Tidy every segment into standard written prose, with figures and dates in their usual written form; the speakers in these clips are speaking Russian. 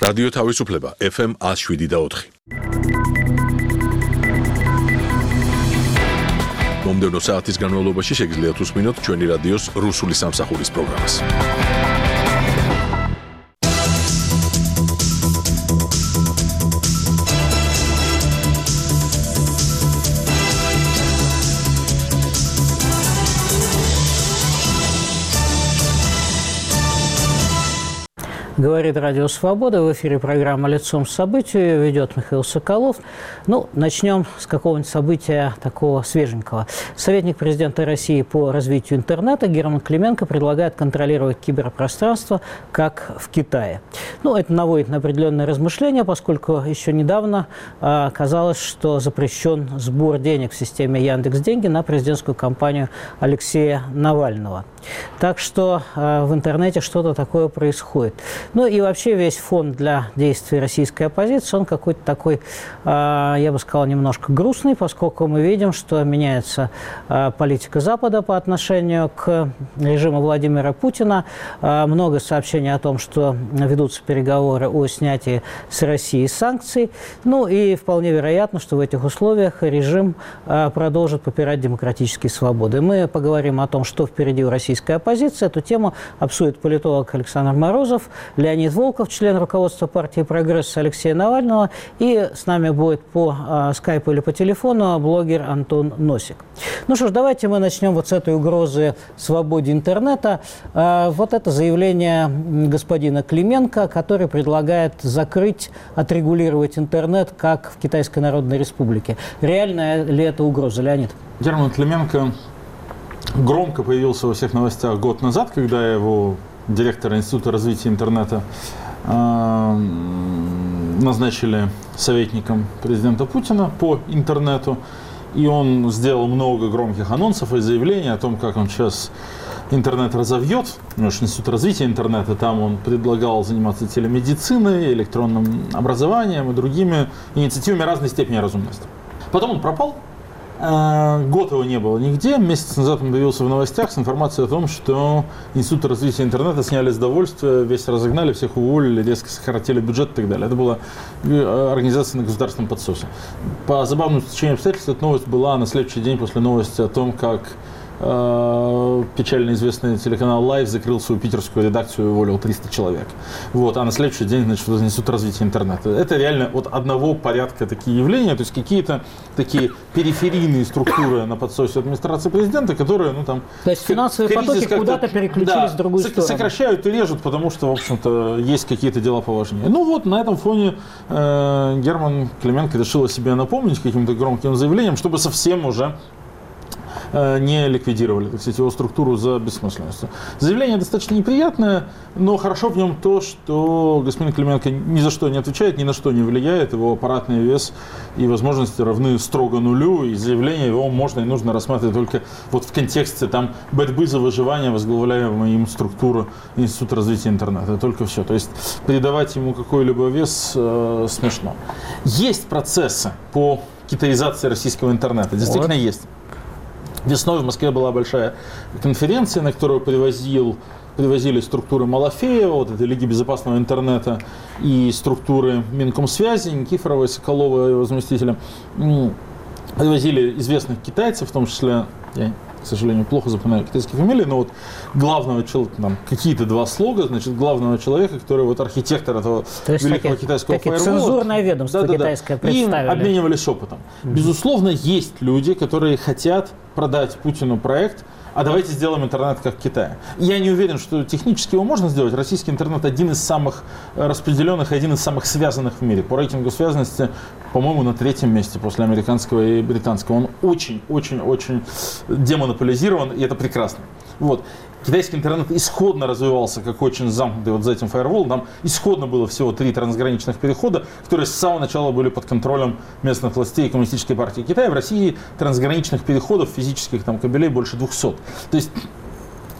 რადიო თავისუფლება FM 107.4. მომდევნო საათის განმავლობაში შეგიძლიათ უსმინოთ ჩვენი რადიოს რუსული სამსახურის პროგრამას. Говорит Радио Свобода. В эфире программа «Лицом событий». Ее ведет Михаил Соколов. Начнем с какого-нибудь события такого свеженького. Советник президента России по развитию интернета Герман Клименко предлагает контролировать киберпространство, как в Китае. Это наводит на определенные размышления, поскольку еще недавно казалось, что запрещен сбор денег в системе Яндекс.Деньги на президентскую кампанию Алексея Навального. Так что в интернете что-то такое происходит. И вообще весь фон для действий российской оппозиции, он какой-то такой, я бы сказал, немножко грустный, поскольку мы видим, что меняется политика Запада по отношению к режиму Владимира Путина. Много сообщений о том, что ведутся переговоры о снятии с России санкций. И вполне вероятно, что в этих условиях режим продолжит попирать демократические свободы. Мы поговорим о том, что впереди у российской оппозиции. Эту тему обсудит политолог Александр Морозов, Леонид Волков, член руководства партии «Прогресс» Алексея Навального. И с нами будет по скайпу или по телефону блогер Антон Носик. Давайте мы начнем с этой угрозы свободе интернета. Это заявление господина Клименко, который предлагает закрыть, отрегулировать интернет, как в Китайской Народной Республике. Реальная ли это угроза, Леонид? Герман Клименко громко появился во всех новостях год назад, когда его директора Института развития интернета назначили советником президента Путина по интернету. И он сделал много громких анонсов и заявлений о том, как он сейчас интернет разовьет. Институт развития интернета, там он предлагал заниматься телемедициной, электронным образованием и другими инициативами разной степени разумности. Потом он пропал. Год его не было нигде. Месяц назад он появился в новостях с информацией о том, что Институт развития интернета сняли с довольствия, весь разогнали, всех уволили, резко сократили бюджет и так далее. Это была организация на государственном подсосе. По забавному стечению обстоятельств эта новость была на следующий день после новости о том, как печально известный телеканал Live закрыл свою питерскую редакцию и уволил 300 человек. А на следующий день, Институт развития интернета. Это реально одного порядка такие явления, то есть какие-то такие периферийные структуры на подсосе администрации президента, которые, То есть финансовые потоки куда-то переключились в другую сторону. Сокращают и режут, потому что, в общем-то, есть какие-то дела поважнее. На этом фоне Герман Клименко решил о себе напомнить каким-то громким заявлением, чтобы совсем уже не ликвидировали, его структуру за бессмысленностью. Заявление достаточно неприятное, но хорошо в нем то, что господин Клименко ни за что не отвечает, ни на что не влияет, его аппаратный вес и возможности равны строго нулю, и заявление его можно и нужно рассматривать только в контексте борьбы за выживание возглавляемой им структуры Института развития интернета. Только все. То есть придавать ему какой-либо вес смешно. Есть процессы по китаизации российского интернета, действительно есть. Весной в Москве была большая конференция, на которую привозили структуры Малафеева, этой Лиги безопасного интернета, и структуры Минкомсвязи, Никифорова и Соколова, его заместителя. Привозили известных китайцев, в том числе, я, к сожалению, плохо запоминаю китайские фамилии, но главного человека, какие-то два слога, главного человека, который архитектор этого великого китайского фаервола. Цензурное ведомство китайское представили. И обменивались опытом. Безусловно, есть люди, которые хотят продать Путину проект, а давайте сделаем интернет как в Китае. Я не уверен, что технически его можно сделать. Российский интернет один из самых распределенных, один из самых связанных в мире. По рейтингу связанности, по-моему, на 3-м месте после американского и британского. Он очень-очень-очень демонополизирован, и это прекрасно. Китайский интернет исходно развивался как очень замкнутый за этим фаерволом. Там исходно было всего 3 трансграничных перехода, которые с самого начала были под контролем местных властей и Коммунистической партии Китая. В России трансграничных переходов, физических кабелей больше 200. То есть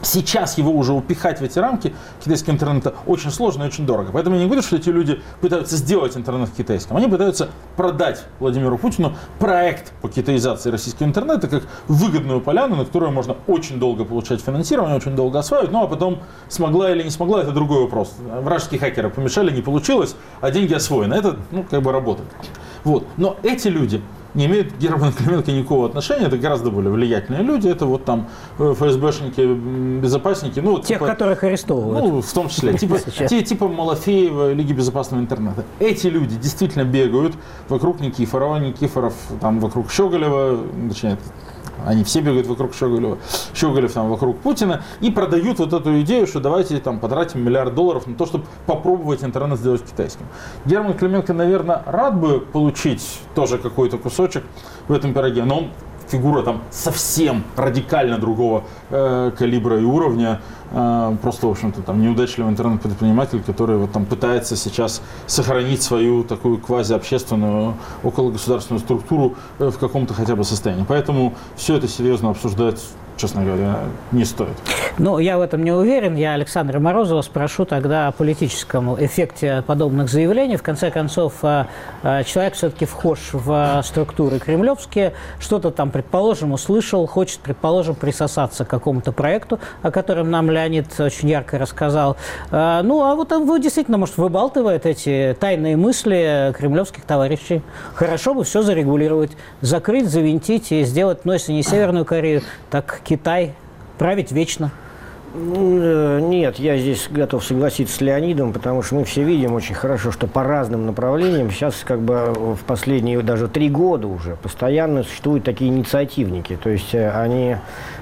Сейчас его уже упихать в эти рамки китайского интернета очень сложно и очень дорого. Поэтому я не говорю, что эти люди пытаются сделать интернет китайским. Они пытаются продать Владимиру Путину проект по китаизации российского интернета как выгодную поляну, на которую можно очень долго получать финансирование, очень долго осваивать. Ну а потом смогла или не смогла, это другой вопрос. Вражеские хакеры помешали, не получилось, а деньги освоены. Это как бы работает. Вот. Но эти люди не имеют к Герману Клименко никакого отношения, это гораздо более влиятельные люди, это вот там ФСБшники, безопасники. Ну, тех, типа, которых арестовывают. Ну, в том числе, типа Малафеева, Лиги безопасного интернета. Эти люди действительно бегают вокруг Никифорова, Никифоров там вокруг Щеголева, точнее, они все бегают вокруг Щеголева, Щеголев там вокруг Путина и продают вот эту идею, что давайте там потратим $1 миллиард на то, чтобы попробовать интернет сделать китайским. Герман Клименко, наверное, рад бы получить тоже какой-то кусочек в этом пироге, но он фигура там совсем радикально другого калибра и уровня. Просто, в общем-то, там неудачливый интернет-предприниматель, который вот там пытается сейчас сохранить свою такую квазиобщественную окологосударственную структуру в каком-то хотя бы состоянии. Поэтому все это серьезно обсуждать, честно говоря, не стоит. Ну, я в этом не уверен. Я Александра Морозова спрошу тогда о политическом эффекте подобных заявлений. В конце концов, человек все-таки вхож в структуры кремлевские, что-то там, предположим, услышал, хочет, предположим, присосаться к какому-то проекту, о котором нам Леонид очень ярко рассказал. Ну, а вот он действительно, может, выбалтывает эти тайные мысли кремлевских товарищей. Хорошо бы все зарегулировать, закрыть, завинтить и сделать, ну, если не Северную Корею, так Китай править вечно. Нет, я здесь готов согласиться с Леонидом, потому что мы все видим очень хорошо, что по разным направлениям сейчас как бы в последние даже 3 года уже постоянно существуют такие инициативники. То есть они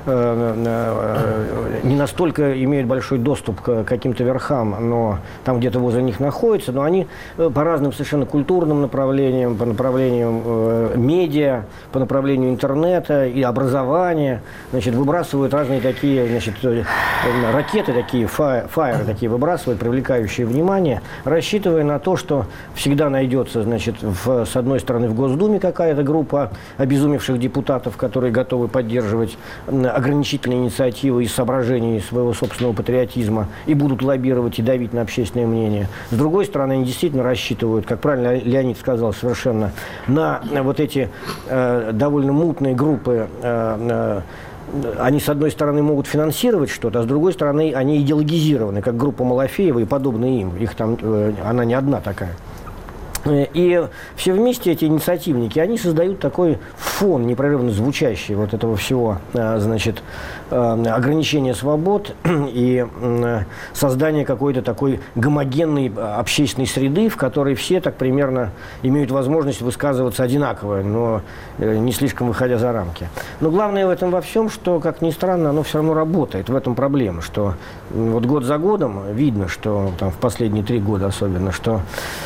не настолько имеют большой доступ к каким-то верхам, но там где-то возле них находятся, но они по разным совершенно культурным направлениям, по направлению медиа, по направлению интернета и образования, значит, выбрасывают разные такие, значит, ракеты такие, фаеры такие выбрасывают, привлекающие внимание, рассчитывая на то, что всегда найдется, значит, с одной стороны в Госдуме какая-то группа обезумевших депутатов, которые готовы поддерживать ограничительные инициативы из соображений своего собственного патриотизма и будут лоббировать и давить на общественное мнение. С другой стороны, они действительно рассчитывают, как правильно Леонид сказал совершенно, на вот эти довольно мутные группы. Они, с одной стороны, могут финансировать что-то, а с другой стороны, они идеологизированы, как группа Малафеева и подобные им. Их там, она не одна такая. И все вместе эти инициативники, они создают такой фон непрерывно звучащий вот этого всего, значит, ограничения свобод и создание какой-то такой гомогенной общественной среды, в которой все так примерно имеют возможность высказываться одинаково, но не слишком выходя за рамки. Но главное в этом во всем, что, как ни странно, оно все равно работает. В этом проблема, что вот год за годом видно, что там в последние 3 года особенно, что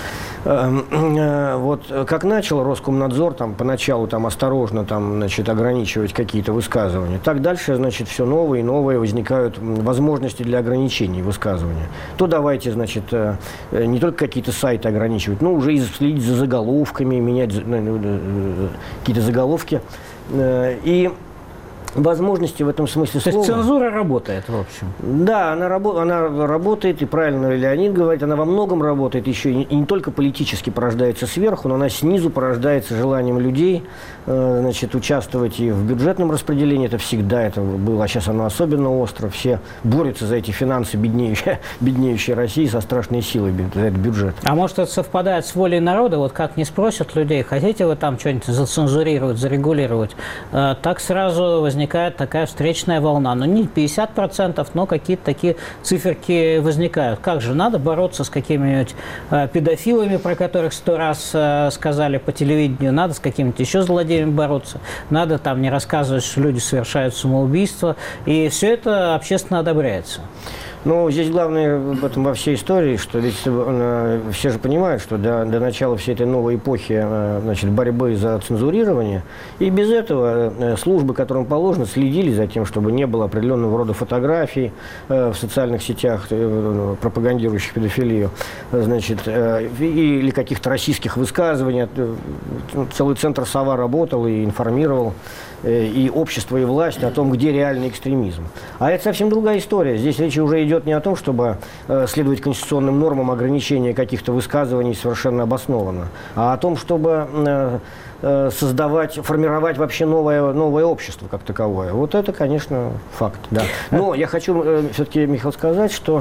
вот как начал Роскомнадзор там поначалу там осторожно там, значит, ограничивать какие-то высказывания, так дальше, значит, все новые и новые возникают возможности для ограничений высказывания. То давайте, значит, не только какие-то сайты ограничивать, но уже и следить за заголовками, менять какие-то заголовки. И возможности в этом смысле слова. То есть цензура работает, в общем. Да, она работает, и правильно Леонид говорит, она во многом работает еще, и не только политически порождается сверху, но она снизу порождается желанием людей, значит, участвовать и в бюджетном распределении, это всегда это было, а сейчас оно особенно остро, все борются за эти финансы беднеющей России со страшной силой за этот бюджет. А может, это совпадает с волей народа, вот как не спросят людей, хотите вы там что-нибудь зацензурировать, зарегулировать, так сразу возникает такая встречная волна. Ну, не 50%, но какие-то такие циферки возникают. Как же, надо бороться с какими-нибудь педофилами, про которых 100 раз сказали по телевидению, надо с какими-то еще злодеями бороться, надо там не рассказывать, что люди совершают самоубийство, и все это общественно одобряется. Ну, здесь главное в этом во всей истории, что ведь все же понимают, что до начала всей этой новой эпохи, значит, борьбы за цензурирование, и без этого службы, которым положено, положено, следили за тем, чтобы не было определенного рода фотографий в социальных сетях, пропагандирующих педофилию, значит, или каких-то российских высказываний. Целый центр «Сова» работал и информировал и общество, и власть о том, где реальный экстремизм. А это совсем другая история. Здесь речь уже идет не о том, чтобы следовать конституционным нормам ограничения каких-то высказываний совершенно обоснованно, а о том, чтобы формировать вообще новое общество как таковое. Вот это, конечно, факт. Да. Но я хочу все-таки, Михаил, сказать, что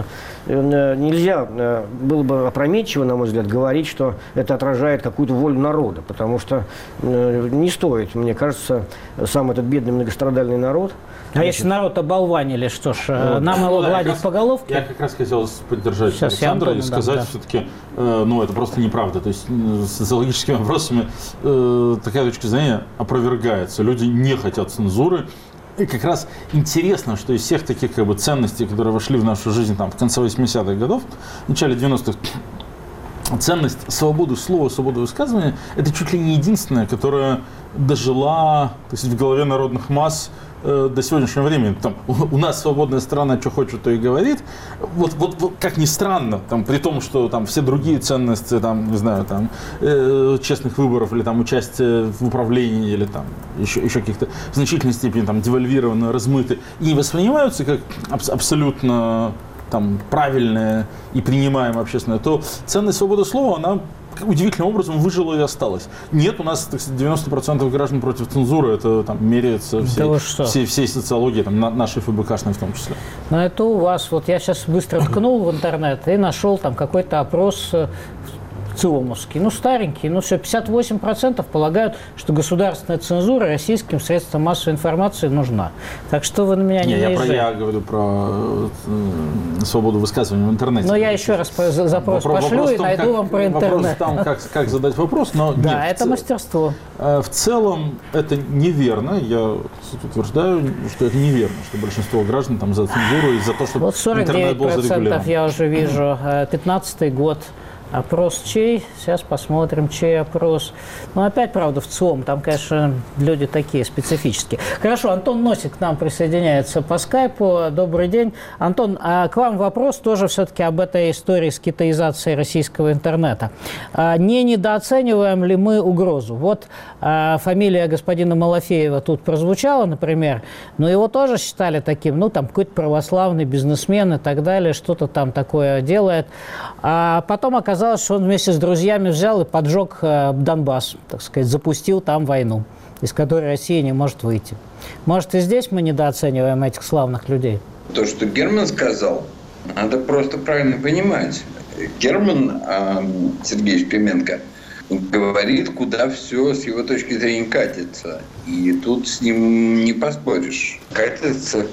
нельзя было бы опрометчиво, на мой взгляд, говорить, что это отражает какую-то волю народа, потому что не стоит, мне кажется, сам этот бедный многострадальный народ. А если народ оболванили, что ж, нам его гладить по головке? Я как раз хотел поддержать Александра и сказать, все-таки, это просто неправда. То есть социологическими вопросами такая точка зрения опровергается. Люди не хотят цензуры. И как раз интересно, что из всех таких ценностей, которые вошли в нашу жизнь в конце 80-х годов, в начале 90-х, ценность свободы слова, свободы высказывания – это чуть ли не единственная, которая дожила, то есть, в голове народных масс до сегодняшнего времени. У нас свободная страна, что хочет, то и говорит. Вот как ни странно, при том, что все другие ценности, не знаю, честных выборов или участие в управлении или еще каких-то в значительной степени девальвированы, размыты и не воспринимаются как абсолютно правильное и принимаемое общественное, то ценность свободы слова, она удивительным образом выжила и осталась. Нет, у нас 90% граждан против цензуры, это меряется всей социологией, нашей ФБКшной в том числе. Но это у вас. Вот я сейчас быстро ткнул в интернет и нашел какой-то опрос ЦИОМовский, старенький, все, 58% полагают, что государственная цензура российским средствам массовой информации нужна. Так что вы на меня не наезжаете. Я говорю про свободу высказывания в интернете. Но я еще раз запрос пошлю и найду вам про интернет. Вопрос как задать вопрос, но да, это мастерство. В целом это неверно. Я утверждаю, что это неверно, что большинство граждан за цензуру и за то, чтобы интернет был зарегулирован. 49% я уже вижу, 15-й год. Опрос чей? Сейчас посмотрим, чей опрос. Опять, правда, в ЦИОМ. Там, конечно, люди такие специфические. Хорошо, Антон Носик к нам присоединяется по скайпу. Добрый день. Антон, а к вам вопрос тоже все-таки об этой истории с китаизацией российского интернета. Не недооцениваем ли мы угрозу? Вот фамилия господина Малафеева тут прозвучала, например, но его тоже считали таким, какой-то православный бизнесмен и так далее, что-то там такое делает. А потом оказалось, что он вместе с друзьями взял и поджег Донбасс, так сказать, запустил там войну, из которой Россия не может выйти. Может, и здесь мы недооцениваем этих славных людей? То, что Герман сказал, надо просто правильно понимать. Герман Сергеевич Клименко говорит, куда все с его точки зрения катится. И тут с ним не поспоришь. Катится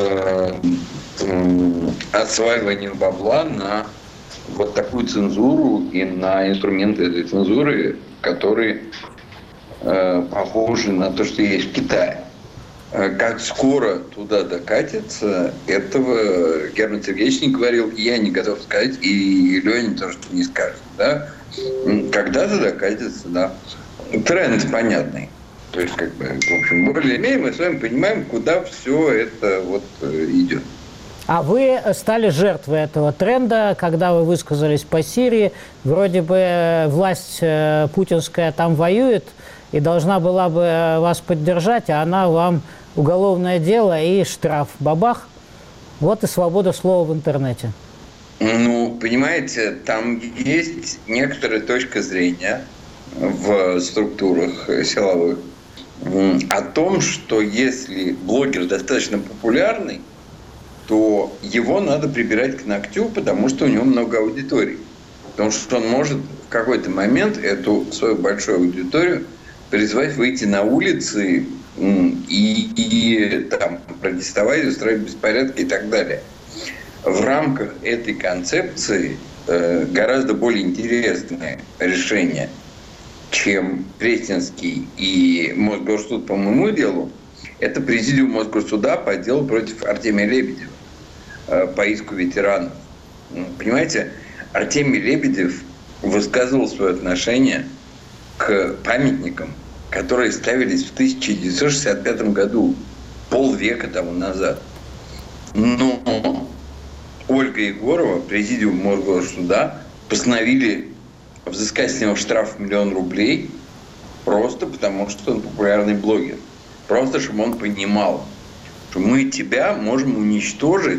к осваиванию бабла на вот такую цензуру и на инструменты этой цензуры, которые похожи на то, что есть в Китае. Как скоро туда докатится, этого Герман Сергеевич не говорил, и я не готов сказать, и Леня тоже не скажет. Да? Когда-то докатится, да. Тренд понятный. То есть, в общем, более-менее мы с вами понимаем, куда все это идет. А вы стали жертвой этого тренда, когда вы высказались по Сирии. Вроде бы власть путинская там воюет и должна была бы вас поддержать, а она вам уголовное дело и штраф. Бабах. Вот и свобода слова в интернете. Понимаете, там есть некоторая точка зрения в структурах силовых о том, что если блогер достаточно популярный, то его надо прибирать к ногтю, потому что у него много аудитории. Потому что он может в какой-то момент эту свою большую аудиторию призвать выйти на улицы и протестовать, устраивать беспорядки и так далее. В рамках этой концепции гораздо более интересное решение, чем Пресненский и Мосгорсуд по моему делу, это президиум Мосгорсуда по делу против Артемия Лебедева по иску ветеранов. Понимаете, Артемий Лебедев высказывал свое отношение к памятникам, которые ставились в 1965 году полвека тому назад. Но Ольга Егорова, президиум Мосгорсуда, постановили взыскать с него штраф 1 000 000 рублей просто потому, что он популярный блогер. Просто, чтобы он понимал, что мы тебя можем уничтожить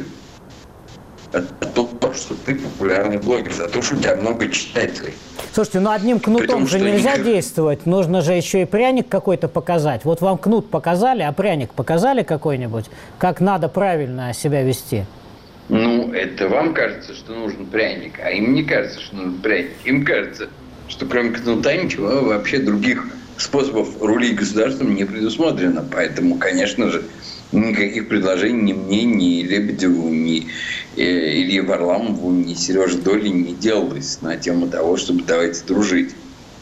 за то, что ты популярный блогер, за то, что у тебя много читателей. Слушайте, ну одним кнутом же нельзя действовать, нужно же еще и пряник какой-то показать. Вот вам кнут показали, а пряник показали какой-нибудь? Как надо правильно себя вести? Ну, это вам кажется, что нужен пряник, а им не кажется, что нужен пряник. Им кажется, что кроме кнута ничего вообще других способов рулить государством не предусмотрено. Поэтому, конечно же, никаких предложений ни мне, ни Лебедеву, ни Илье Варламову, ни Сереже Доле не делалось на тему того, чтобы давайте дружить.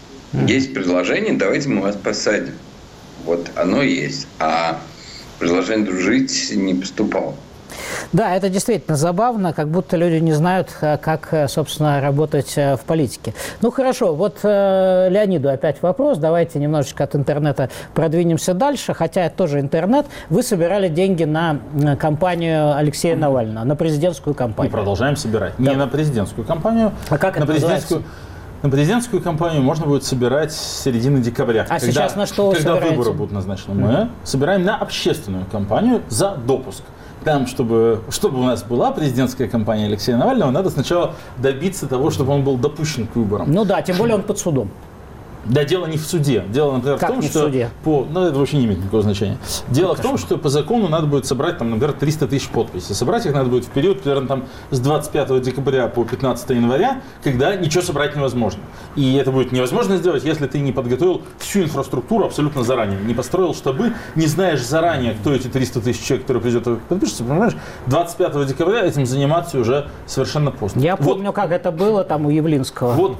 Есть предложение, давайте мы вас посадим. Вот оно есть. А предложение дружить не поступало. Да, это действительно забавно, как будто люди не знают, как, собственно, работать в политике. Ну, хорошо, вот Леониду опять вопрос. Давайте немножечко от интернета продвинемся дальше. Хотя это тоже интернет. Вы собирали деньги на кампанию Алексея Навального, на президентскую кампанию. Мы продолжаем собирать. Да. Не на президентскую кампанию, а как на это президентскую. На президентскую кампанию можно будет собирать с середины декабря. А сейчас на что вы когда собираете? Выборы будут назначены. Мы собираем на общественную кампанию за допуск. Там, чтобы у нас была президентская кампания Алексея Навального, надо сначала добиться того, чтобы он был допущен к выборам. Ну да, тем более он под судом. Да, дело не в суде. Дело, например, как в том, не что... в суде? это вообще не имеет никакого значения. Дело в том, что по закону надо будет собрать, там, например, 300 000 подписей. Собрать их надо будет в период, примерно, там, с 25 декабря по 15 января, когда ничего собрать невозможно. И это будет невозможно сделать, если ты не подготовил всю инфраструктуру абсолютно заранее. Не построил штабы, не знаешь заранее, кто эти 300 000 человек, которые придет и подпишется. Понимаешь, 25 декабря этим заниматься уже совершенно поздно. Я помню, как это было там у Явлинского. Вот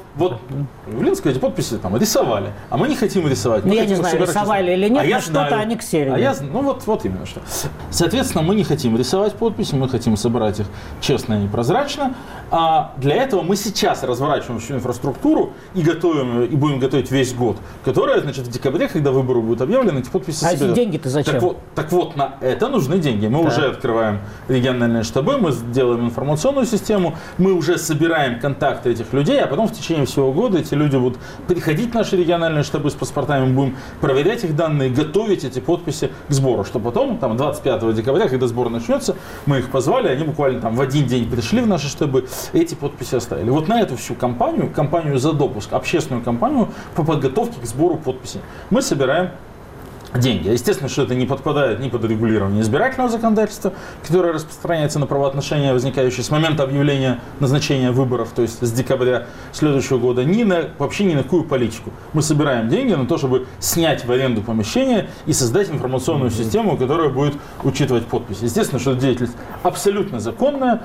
у Явлинского эти подписи там рисовали, а мы не хотим рисовать. Ну, я не знаю, рисовали или нет, но что-то они ксерили. Вот именно что. Соответственно, мы не хотим рисовать подписи, мы хотим собрать их честно и прозрачно. А для этого мы сейчас разворачиваем всю инфраструктуру и готовим, и будем готовить весь год, которая, значит, в декабре, когда выборы будут объявлены, эти подписи соберут. А деньги-то зачем? Так вот, на это нужны деньги. Мы уже открываем региональные штабы, мы делаем информационную систему, мы уже собираем контакты этих людей, а потом в течение всего года эти люди будут приходить в наши региональные штабы с паспортами, мы будем проверять их данные, готовить эти подписи к сбору, чтобы потом, там, 25 декабря, когда сбор начнется, мы их позвали, они буквально там в один день пришли в наши штабы, эти подписи оставили. Вот на эту всю кампанию за допуск, общественную кампанию по подготовке к сбору подписей, мы собираем деньги. Естественно, что это не подпадает ни под регулирование избирательного законодательства, которое распространяется на правоотношения, возникающие с момента объявления назначения выборов, то есть с декабря следующего года, вообще ни на какую политику. Мы собираем деньги на то, чтобы снять в аренду помещение и создать информационную систему, которая будет учитывать подписи. Естественно, что эта деятельность абсолютно законная,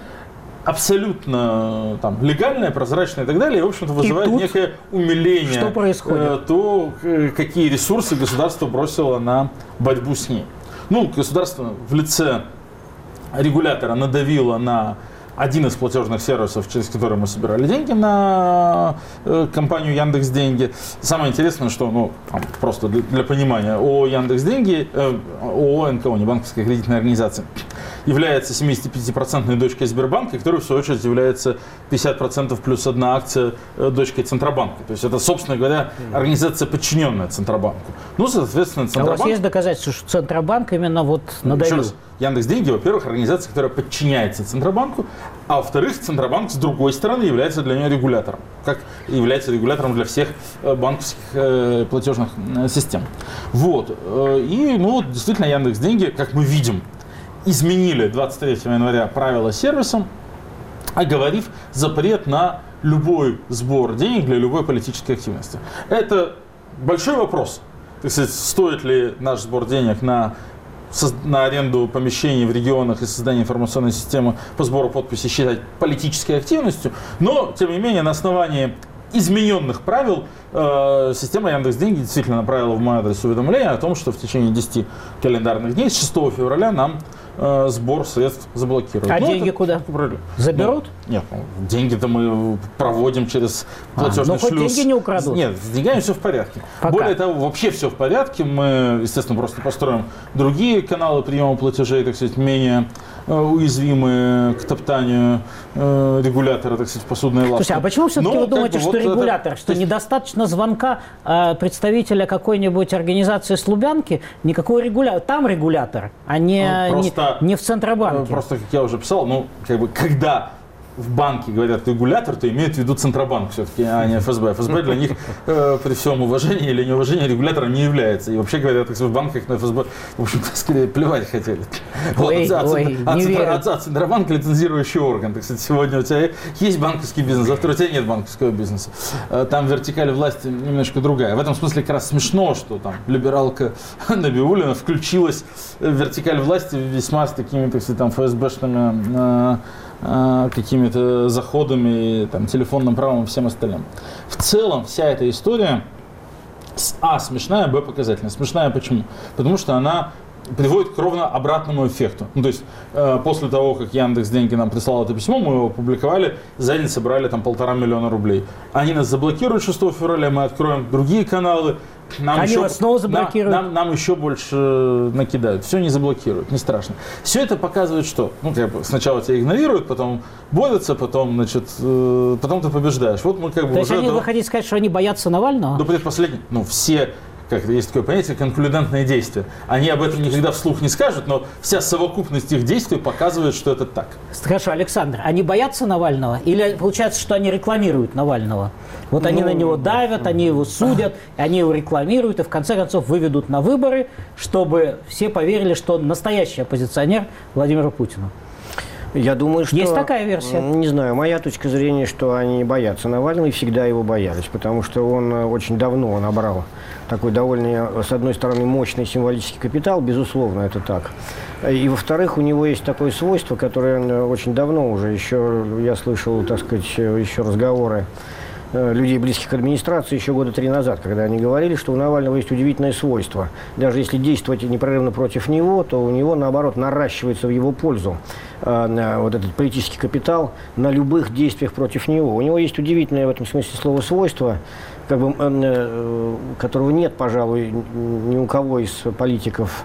абсолютно там, легальная, прозрачная и так далее, и, в общем-то, вызывает некое умиление. Что происходит? То, какие ресурсы государство бросило на борьбу с ней. Ну, государство в лице регулятора надавило на один из платежных сервисов, через который мы собирали деньги на компанию Яндекс.Деньги. Самое интересное, что, просто для понимания, ООО Яндекс.Деньги, ООО НКО, не банковская кредитная организация, является 75% дочкой Сбербанка, которая, в свою очередь, является 50% плюс одна акция дочкой Центробанка. То есть это, собственно говоря, организация, подчиненная Центробанку. Ну, соответственно, Центробанк... А у вас есть доказательства, что Центробанк именно надавил? Яндекс.Деньги, во-первых, организация, которая подчиняется Центробанку, а во-вторых, Центробанк, с другой стороны, является для нее регулятором, как является регулятором для всех банковских платежных систем. Вот. И, действительно, Яндекс.Деньги, как мы видим, изменили 23 января правила сервисом, оговорив запрет на любой сбор денег для любой политической активности. Это большой вопрос. Так сказать, стоит ли наш сбор денег на аренду помещений в регионах и создание информационной системы по сбору подписей считать политической активностью, но, тем не менее, на основании измененных правил система Яндекс.Деньги действительно направила в мой адрес уведомление о том, что в течение 10 календарных дней с 6 февраля нам сбор средств заблокируют. А деньги куда? Заберут? Нет, деньги-то мы проводим через платежный шлюз. Хоть деньги не украдут? Нет, с деньгами все в порядке. Пока. Более того, вообще все в порядке. Мы, естественно, просто построим другие каналы приема платежей, так сказать, менее уязвимые к топтанию регулятора, так сказать, посудной лавки. Слушай, а почему все-таки вы думаете, что регулятор, что недостаточно звонка представителя какой-нибудь организации с Лубянки, никакого регулятора, там регулятор, а не в Центробанке? Просто, как я уже писал, когда в банке говорят регулятор, то имеют в виду Центробанк все-таки, а не ФСБ. ФСБ для них при всем уважении или неуважении регулятором не является. И вообще говоря, так сказать, в банках на ФСБ, в общем-то, скорее плевать хотели. А Центробанк лицензирующий орган. Так сказать, сегодня у тебя есть банковский бизнес, завтра у тебя нет банковского бизнеса. Там вертикаль власти немножко другая. В этом смысле как раз смешно, что там либералка Набиуллина включилась в вертикаль власти весьма с такими, так сказать, там ФСБшными какими-то заходами, там, телефонным правом и всем остальным. В целом вся эта история смешная, показательная. Смешная почему? Потому что она приводит к ровно обратному эффекту. То есть после того, как Яндекс.Деньги нам прислал это письмо, мы его опубликовали, за день собрали там 1,5 миллиона рублей. Они нас заблокируют 6 февраля, мы откроем другие каналы. Они вас снова заблокируют? Нам еще больше накидают. Все не заблокируют, не страшно. Все это показывает, что сначала тебя игнорируют, потом борются, потом ты побеждаешь. Вот мы То есть вы хотите сказать, что они боятся Навального? До предпоследнего. Все, есть такое понятие, конклюдентные действия. Они об этом никогда вслух не скажут, но вся совокупность их действий показывает, что это так. Хорошо, Александр, они боятся Навального? Или получается, что они рекламируют Навального? Вот они на него давят, они его судят, они его рекламируют и в конце концов выведут на выборы, чтобы все поверили, что он настоящий оппозиционер Владимиру Путину. Я думаю, что... Есть такая версия? Не знаю. Моя точка зрения, что они боятся Навального и всегда его боялись, потому что он очень давно набрал такой довольно, с одной стороны, мощный символический капитал, безусловно, это так. И, во-вторых, у него есть такое свойство, которое очень давно уже, еще я слышал, так сказать, еще разговоры людей, близких к администрации, еще года 3 назад, когда они говорили, что у Навального есть удивительное свойство. Даже если действовать непрерывно против него, то у него, наоборот, наращивается в его пользу вот этот политический капитал на любых действиях против него. У него есть удивительное в этом смысле слово свойство, которого нет, пожалуй, ни у кого из политиков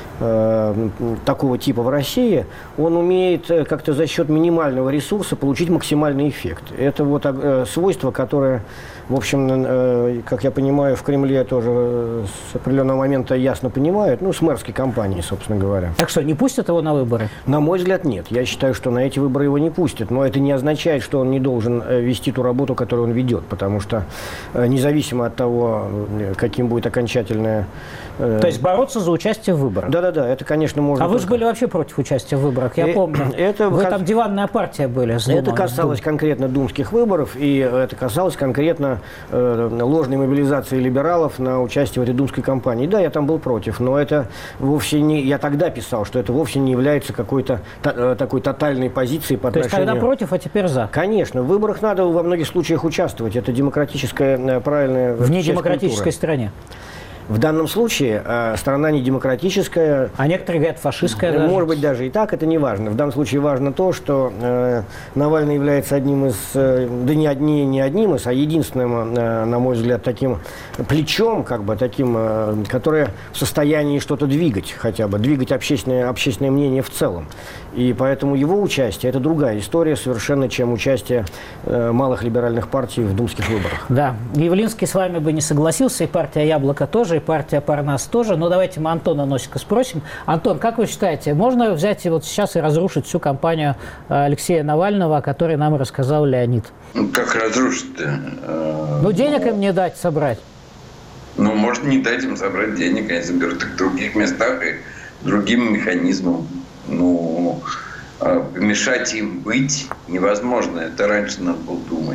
такого типа в России. Он умеет как-то за счет минимального ресурса получить максимальный эффект. Это вот свойство, которое, в общем, как я понимаю, в Кремле тоже с определенного момента ясно понимают, с мэрской кампанией, собственно говоря. Так что, не пустят его на выборы? На мой взгляд, нет. Я считаю, что на эти выборы его не пустят. Но это не означает, что он не должен вести ту работу, которую он ведет. Потому что, независимо от того, каким будет окончательное... То есть бороться за участие в выборах? Да, это, конечно, можно. А вы же были вообще против участия в выборах, я помню. Вы там диванная партия были. Это касалось конкретно думских выборов, и это касалось конкретно ложной мобилизации либералов на участие в этой думской кампании. Да, я там был против, но это вовсе не... Я тогда писал, что это вовсе не является какой-то такой тотальной позицией по отношению... То есть, когда против, а теперь за? Конечно. В выборах надо во многих случаях участвовать. Это демократическая, правильная... В недемократической стране. В данном случае страна не демократическая. А некоторые говорят фашистская даже. Может быть, даже и так, это не важно. В данном случае важно то, что Навальный является одним из, да не одним из, а единственным, на мой взгляд, таким плечом, таким, которое в состоянии что-то двигать хотя бы, двигать общественное мнение в целом. И поэтому его участие – это другая история совершенно, чем участие малых либеральных партий в думских выборах. Да, Явлинский с вами бы не согласился, и партия «Яблоко» тоже, и партия «Парнас» тоже. Но давайте мы Антона Носика спросим. Антон, как вы считаете, можно взять и вот сейчас и разрушить всю кампанию Алексея Навального, о которой нам рассказал Леонид? Как разрушить-то? Денег им не дать собрать. Может, не дать им собрать денег, они соберут их в других местах и другим механизмом. Мешать им быть невозможно. Это раньше надо было думать.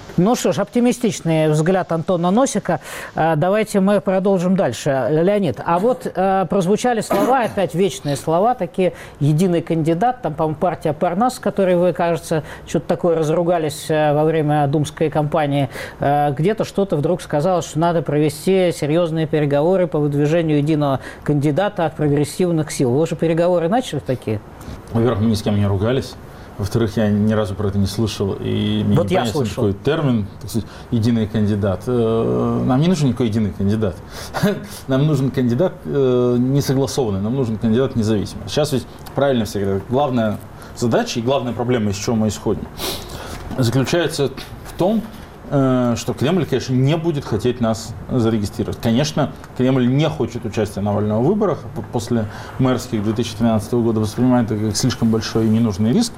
Ну что ж, оптимистичный взгляд Антона Носика. Давайте мы продолжим дальше. Леонид, а вот прозвучали слова, опять вечные слова, такие: единый кандидат, там, по-моему, партия Парнас, с которой вы, кажется, что-то такое разругались во время думской кампании. Где-то что-то вдруг сказал, что надо провести серьезные переговоры по выдвижению единого кандидата от прогрессивных сил. Вы уже переговоры начали такие? Во-первых, мы ни с кем не ругались. Во-вторых, я ни разу про это не слышал, и мне вот непонятен такой термин, так сказать, единый кандидат. Нам не нужен никакой единый кандидат. Нам нужен кандидат несогласованный, нам нужен кандидат независимый. Сейчас ведь правильно все говорят, главная задача и главная проблема, из чего мы исходим, заключается в том, что Кремль, конечно, не будет хотеть нас зарегистрировать. Конечно, Кремль не хочет участия Навального в выборах. После мэрских 2013 года воспринимает это как слишком большой и ненужный риск.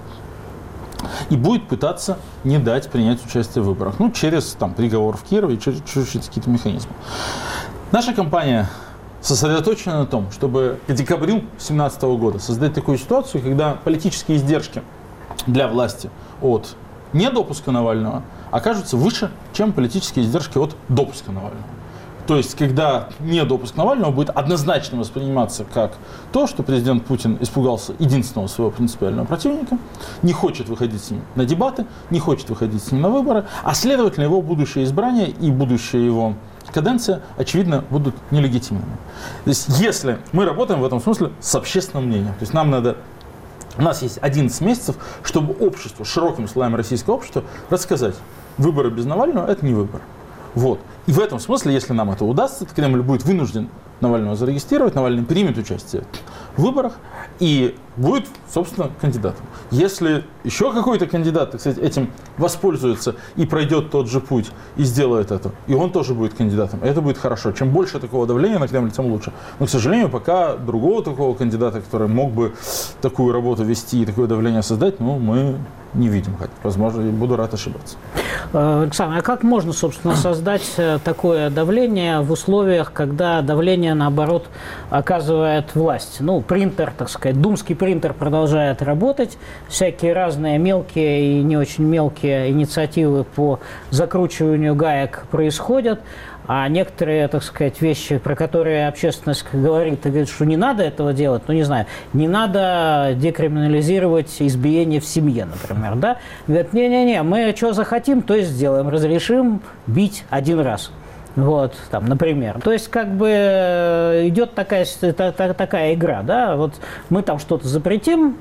И будет пытаться не дать принять участие в выборах. Ну, через приговор в Кирове, через какие-то механизмы. Наша кампания сосредоточена на том, чтобы к декабрю 2017 года создать такую ситуацию, когда политические издержки для власти от недопуска Навального окажутся выше, чем политические издержки от допуска Навального. То есть, когда недопуск Навального будет однозначно восприниматься как то, что президент Путин испугался единственного своего принципиального противника, не хочет выходить с ним на дебаты, не хочет выходить с ним на выборы, а, следовательно, его будущее избрание и будущая его каденция, очевидно, будут нелегитимными. То есть, если мы работаем в этом смысле с общественным мнением, то есть нам надо... У нас есть 11 месяцев, чтобы обществу, широким слоям российского общества рассказать, выборы без Навального – это не выборы. Вот. И в этом смысле, если нам это удастся, то Кремль будет вынужден Навального зарегистрировать, Навальный примет участие в выборах и будет, собственно, кандидатом. Если еще какой-то кандидат, так сказать, этим воспользуется и пройдет тот же путь и сделает это, и он тоже будет кандидатом, это будет хорошо. Чем больше такого давления на Кремль, тем лучше. Но, к сожалению, пока другого такого кандидата, который мог бы такую работу вести и такое давление создать, мы не видим. Возможно, буду рад ошибаться. Александр, а как можно, собственно, создать такое давление в условиях, когда давление, наоборот, оказывает власть? Ну, принтер, так сказать, думский принтер продолжает работать, всякие разные мелкие и не очень мелкие инициативы по закручиванию гаек происходят, а некоторые, так сказать, вещи, про которые общественность говорит, и говорит, что не надо этого делать, не знаю, не надо декриминализировать избиение в семье, например, да? Говорят, не-не-не, мы что захотим, то и сделаем, разрешим бить один раз. Вот, например. То есть, идет такая игра, да, вот мы там что-то запретим,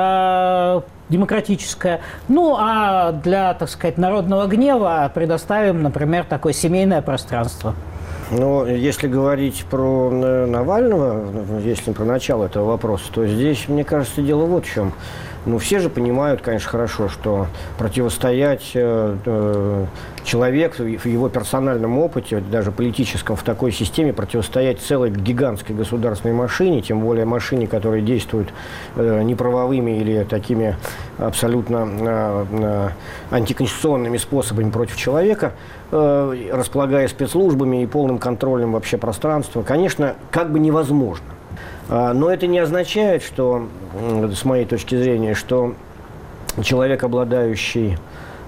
демократическое, а для, так сказать, народного гнева предоставим, например, такое семейное пространство. Если говорить про Навального, если про начало этого вопроса, то здесь, мне кажется, дело вот в чем. Все же понимают, конечно, хорошо, что противостоять человеку в его персональном опыте, даже политическом, в такой системе, противостоять целой гигантской государственной машине, тем более машине, которая действует неправовыми или такими абсолютно антиконституционными способами против человека, располагая спецслужбами и полным контролем вообще пространства, конечно, невозможно. Но это не означает, что, с моей точки зрения, что человек, обладающий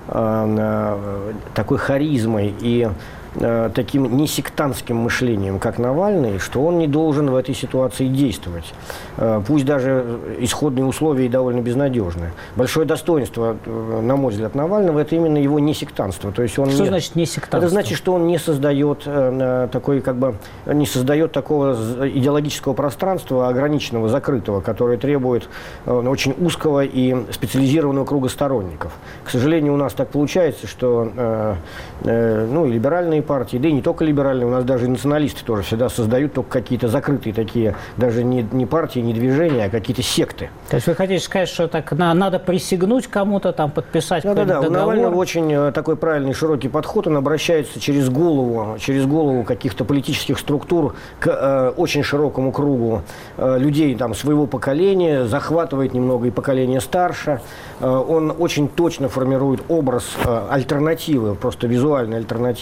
такой харизмой и таким несектантским мышлением, как Навальный, что он не должен в этой ситуации действовать. Пусть даже исходные условия и довольно безнадежные. Большое достоинство, на мой взгляд, Навального – это именно его несектантство. То есть он что значит несектантство? Это значит, что он не создает не создает такого идеологического пространства, ограниченного, закрытого, которое требует очень узкого и специализированного круга сторонников. К сожалению, у нас так получается, что и либеральные партии, да и не только либеральные, у нас даже и националисты тоже всегда создают только какие-то закрытые такие, даже не партии, не движения, а какие-то секты. То есть вы хотите сказать, что так надо присягнуть кому-то, подписать какой-то договор? У Навального очень такой правильный, широкий подход, он обращается через голову каких-то политических структур к очень широкому кругу людей своего поколения, захватывает немного и поколение старше. Он очень точно формирует образ альтернативы, просто визуальной альтернативы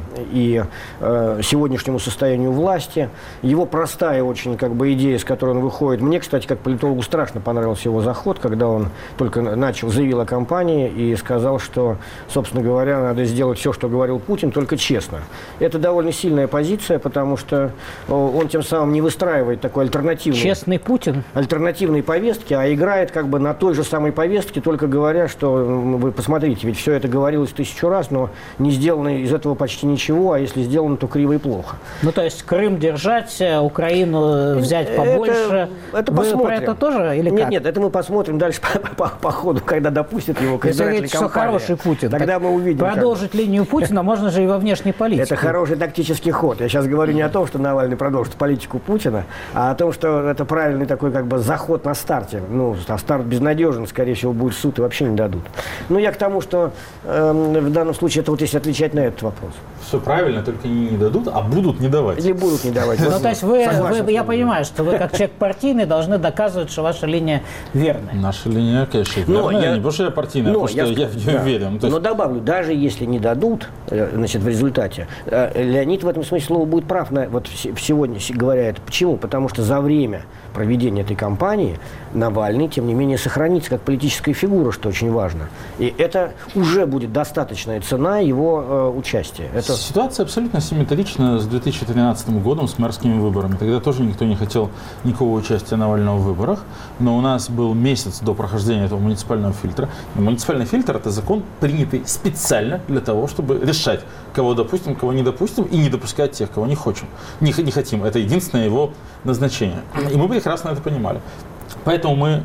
и сегодняшнему состоянию власти. Его простая очень идея, с которой он выходит. Мне, кстати, как политологу страшно понравился его заход, когда он только заявил о кампании и сказал, что, собственно говоря, надо сделать все, что говорил Путин, только честно. Это довольно сильная позиция, потому что он тем самым не выстраивает такой Честный Путин. альтернативной повестки, а играет на той же самой повестке, только говоря, что вы посмотрите, ведь все это говорилось 1000 раз, но не сделано из этого почти ничего, а если сделано, то криво и плохо. Ну, то есть Крым держать, Украину взять побольше. Это Вы посмотрим. про это тоже или как? Нет, это мы посмотрим дальше по ходу, когда допустят его к Если избирательной говорить, что кампании. хороший Путин, Тогда мы увидим. продолжить линию Путина можно же и во внешней политике. Это хороший тактический ход. Я сейчас говорю не о том, что Навальный продолжит политику Путина, а о том, что это правильный такой заход на старте. А старт безнадежен, скорее всего, будет суд и вообще не дадут. Я к тому, что в данном случае, это если отвечать на этот вопрос. Все правильно, только не дадут, а будут не давать. Или будут не давать. Ну, то есть я понимаю, что вы как человек партийный должны доказывать, что ваша линия верная. Наша линия, конечно, верная, не потому что я партийная, а потому что я в нее уверен. Но добавлю, даже если не дадут, в результате, Леонид в этом смысле слова будет прав. Сегодня говоря это. Почему? Потому что за время проведения этой кампании Навальный, тем не менее, сохранится как политическая фигура, что очень важно. И это уже будет достаточная цена его участия. Ситуация абсолютно симметрична с 2013 годом, с мэрскими выборами. Тогда тоже никто не хотел никакого участия Навального в выборах, но у нас был месяц до прохождения этого муниципального фильтра. И муниципальный фильтр – это закон, принятый специально для того, чтобы решать, кого допустим, кого не допустим, и не допускать тех, кого не хотим. Это единственное его назначение. И мы прекрасно это понимали. Поэтому мы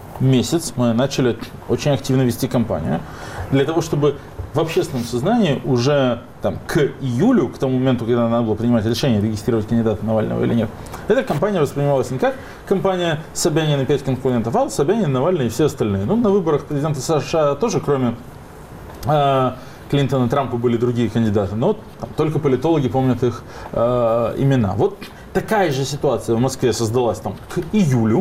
начали очень активно вести кампанию для того, чтобы в общественном сознании уже к июлю, к тому моменту, когда надо было принимать решение, регистрировать кандидата Навального или нет, эта кампания воспринималась не как кампания Собянина и 5 конкурентов, а Собянин, Навальный и все остальные. На выборах президента США тоже, кроме Клинтона и Трампа, были другие кандидаты, но только политологи помнят их имена. Вот такая же ситуация в Москве создалась к июлю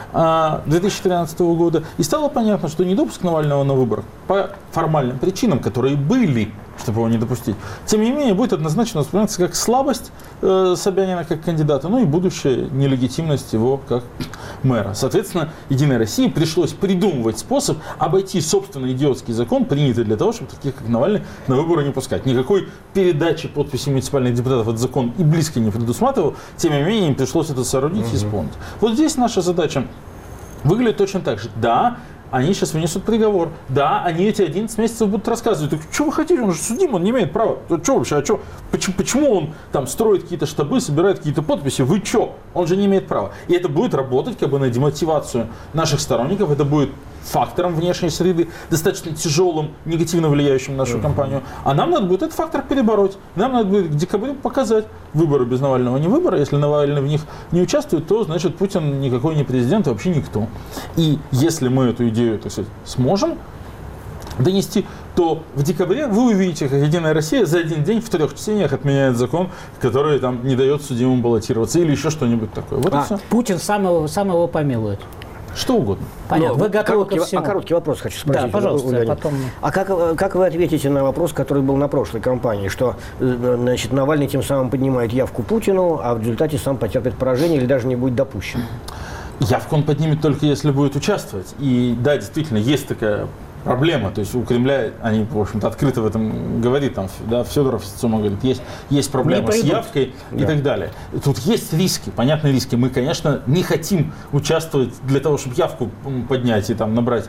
2013 года. И стало понятно, что недопуск Навального на выборах по формальным причинам, которые были, чтобы его не допустить, тем не менее будет однозначно восприниматься как слабость Собянина как кандидата, и будущая нелегитимность его как мэра. Соответственно, Единой России пришлось придумывать способ обойти собственный идиотский закон, принятый для того, чтобы таких, как Навальный, на выборы не пускать. Никакой передачи подписей муниципальных депутатов этот закон и близко не предусматривал, тем не менее им пришлось это соорудить и исполнить. Вот здесь наша задача выглядит точно так же. Да, они сейчас вынесут приговор. Да, они эти 11 месяцев будут рассказывать. Так что вы хотите? Он же судим, он не имеет права. Что вообще? Почему он строит какие-то штабы, собирает какие-то подписи? Вы что? Он же не имеет права. И это будет работать на демотивацию наших сторонников. Это будет фактором внешней среды, достаточно тяжелым, негативно влияющим на нашу кампанию. А нам надо будет этот фактор перебороть. Нам надо будет к декабрю показать. Выборы без Навального не выборы. Если Навальный в них не участвует, то, значит, Путин никакой не президент, вообще никто. И если мы эту идею, сможем донести, то в декабре вы увидите, как Единая Россия за один день в 3 чтениях отменяет закон, который не дает судимым баллотироваться или еще что-нибудь такое. Вот и все. Путин сам его помилует. Что угодно. Понятно. Вы готовы ко всему? Короткий вопрос хочу спросить. Да, пожалуйста. Потом... А как вы ответите на вопрос, который был на прошлой кампании, что Навальный тем самым поднимает явку Путину, а в результате сам потерпит поражение или даже не будет допущен? Явку он поднимет только если будет участвовать. И да, действительно, есть такая проблема. То есть у Кремля, они, в общем-то, открыто в этом говорят, Федоров с Цома говорит, есть проблема с явкой и так далее. Тут есть риски, понятные риски. Мы, конечно, не хотим участвовать для того, чтобы явку поднять и набрать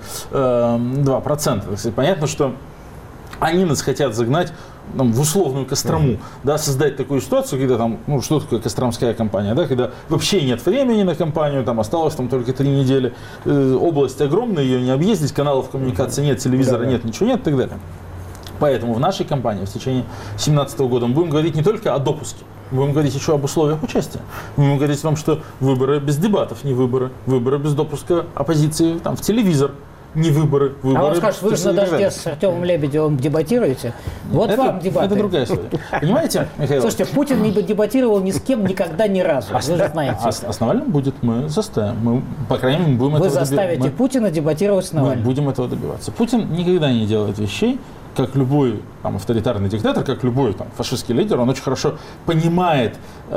2%. Понятно, что они нас хотят загнать в условную Кострому, создать такую ситуацию, когда что такое костромская кампания, когда вообще нет времени на кампанию, осталось только 3 недели, область огромная, ее не объездить, каналов коммуникации нет, телевизора нет, ничего нет и так далее. Поэтому в нашей кампании в течение 2017 года мы будем говорить не только о допуске, мы будем говорить еще об условиях участия. Мы будем говорить о том, что выборы без дебатов, не выборы без допуска оппозиции в телевизор не выборы. А он скажет, вы же на дожде с Артемом Лебедевым дебатируете. Вот это, вам дебаты. Это другая история. Понимаете, Михаил? Слушайте, Путин не дебатировал ни с кем никогда ни разу. Вы же знаете. С Навальным будет, мы заставим. Мы, по крайней мере, будем Вы заставите Путина дебатировать с Навальным. Мы будем этого добиваться. Путин никогда не делает вещей, как любой там, авторитарный диктатор, как любой там, фашистский лидер, он очень хорошо понимает,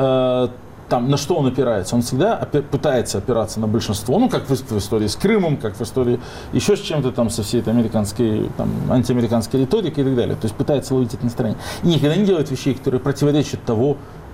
там, на что он опирается. Он всегда пытается опираться на большинство, ну, как в истории с Крымом, как в истории еще с чем-то там, со всей этой американской, там, антиамериканской риторикой и так далее. То есть пытается ловить это настроение. И никогда не делает вещей, которые противоречат тому,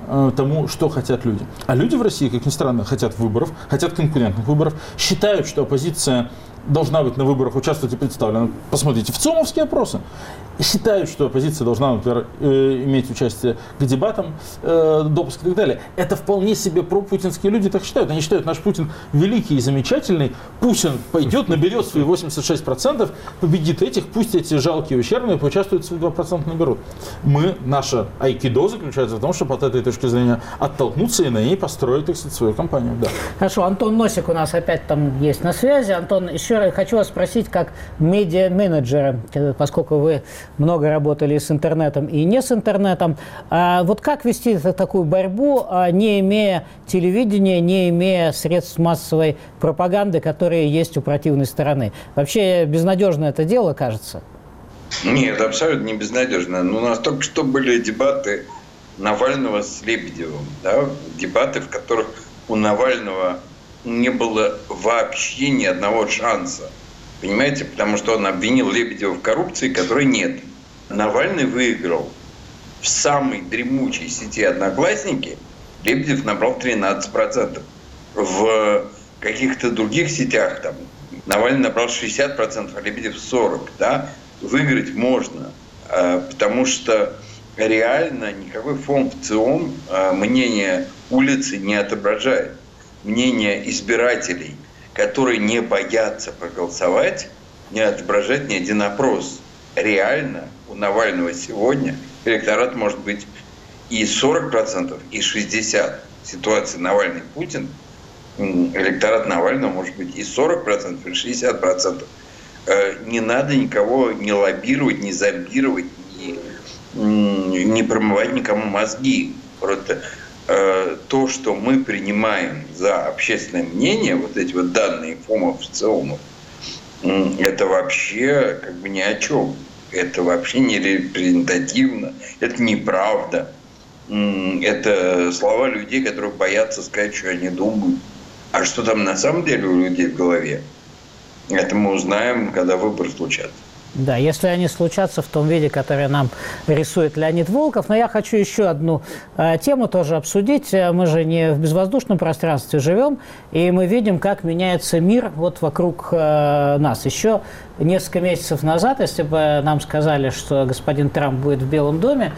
что хотят люди. А люди в России, как ни странно, хотят выборов, хотят конкурентных выборов, считают, что оппозиция должна быть на выборах участвовать и представлена. Посмотрите, в ЦИОМовские опросы. Считают, что оппозиция должна, например, иметь участие к дебатам, допуск и так далее. Это вполне себе пропутинские люди так считают. Они считают, наш Путин великий и замечательный. Путин пойдет, наберет свои 86%, победит этих, пусть эти жалкие и ущербные поучаствуют, свои 2% наберут. Наше айкидо заключается в том, чтобы от этой точки зрения оттолкнуться и на ней построить, так сказать, свою кампанию. Да. Хорошо, Антон Носик у нас опять там есть на связи. Антон, еще раз хочу вас спросить, как медиа-менеджера, поскольку вы много работали с интернетом и не с интернетом. Вот как вести такую борьбу, не имея телевидения, не имея средств массовой пропаганды, которые есть у противной стороны? Вообще безнадежно это дело, кажется? Нет, абсолютно не безнадежно. У нас только что были дебаты Навального с Лебедевым. Да? Дебаты, в которых у Навального не было вообще ни одного шанса. Понимаете? Потому что он обвинил Лебедева в коррупции, которой нет. Навальный выиграл в самой дремучей сети «Одноклассники». Лебедев набрал 13%. В каких-то других сетях там Навальный набрал 60%, а Лебедев 40%. Да? Выиграть можно, потому что реально никакой фонд в ЦИОМ мнение улицы не отображает. Мнение избирателей, которые не боятся проголосовать, не отображает ни один опрос. Реально у Навального сегодня электорат может быть и 40%, и 60%. Ситуация Навальный-Путин, электорат Навального может быть и 40%, и 60%. Не надо никого не лоббировать, не зомбировать, не промывать никому мозги. Просто то, что мы принимаем за общественное мнение, вот эти вот данные ФОМов, ЦИОМов, это вообще как бы ни о чем. Это вообще не репрезентативно, это неправда. Это слова людей, которые боятся сказать, что они думают. А что там на самом деле у людей в голове, это мы узнаем, когда выборы случатся. Да, если они случатся в том виде, который нам рисует Леонид Волков. Но я хочу еще одну тему тоже обсудить. Мы же не в безвоздушном пространстве живем, и мы видим, как меняется мир вот вокруг нас. Еще несколько месяцев назад, если бы нам сказали, что господин Трамп будет в Белом доме,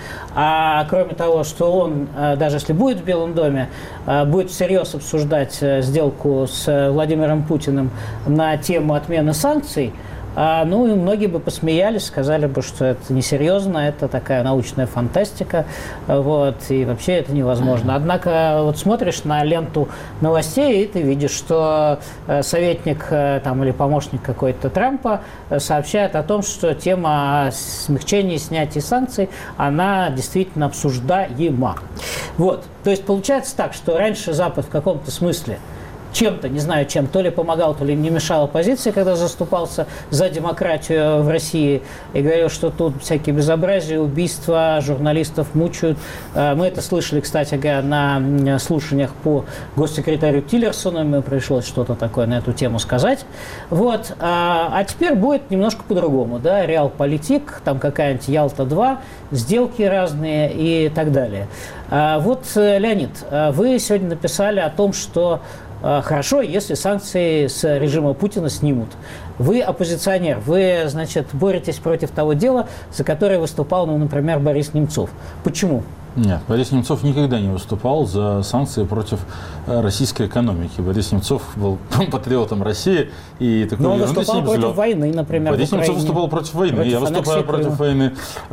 а кроме того, что он, даже если будет в Белом доме, будет всерьез обсуждать сделку с Владимиром Путиным на тему отмены санкций, ну, и многие бы посмеялись, сказали бы, что это несерьезно, это такая научная фантастика, вот, и вообще это невозможно. Однако вот смотришь на ленту новостей, и ты видишь, что советник там, или помощник какой-то Трампа сообщает о том, что тема о смягчении и снятии санкций, она действительно обсуждаема. Вот, то есть получается так, что раньше Запад в каком-то смысле чем-то, не знаю чем, то ли помогал, то ли не мешал оппозиции, когда заступался за демократию в России и говорил, что тут всякие безобразия, убийства, журналистов мучают. Мы это слышали, кстати говоря, на слушаниях по госсекретарю Тиллерсону, ему пришлось что-то такое на эту тему сказать. Вот. А теперь будет немножко по-другому, да, реалполитик, там какая-нибудь Ялта-2, сделки разные и так далее. Вот, Леонид, вы сегодня написали о том, что хорошо, если санкции с режима Путина снимут. Вы оппозиционер, вы, значит, боретесь против того дела, за которое выступал, ну, например, Борис Немцов. Почему? Нет, Борис Немцов никогда не выступал за санкции против российской экономики. Борис Немцов был патриотом России и такой. Но он выступал против войны, например. Борис Немцов выступал против войны. Я выступаю против войны.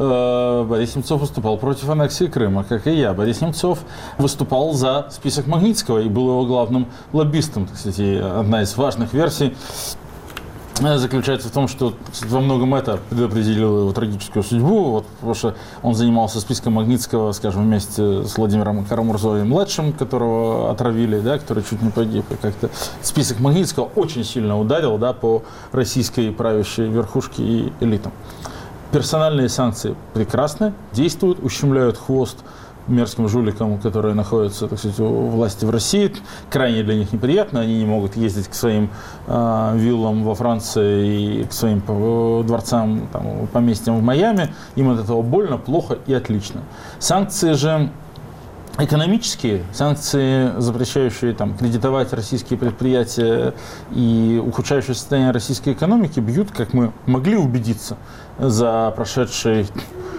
Борис Немцов выступал против аннексии Крыма, как и я. Борис Немцов выступал за список Магнитского и был его главным лоббистом. Кстати, одна из важных версий заключается в том, что во многом это предопределило его трагическую судьбу, вот, потому что он занимался списком Магнитского, скажем, вместе с Владимиром Карамурзовым-младшим, которого отравили, да, который чуть не погиб. И как-то список Магнитского очень сильно ударил, да, по российской правящей верхушке и элитам. Персональные санкции прекрасны, действуют, ущемляют хвост мерзким жуликам, которые находятся, так сказать, у власти в России. Крайне для них неприятно. Они не могут ездить к своим виллам во Франции и к своим дворцам, там, поместьям в Майами. Им от этого больно, плохо и отлично. Санкции же экономические, санкции, запрещающие там, кредитовать российские предприятия и ухудшающие состояние российской экономики, бьют, как мы могли убедиться за прошедшие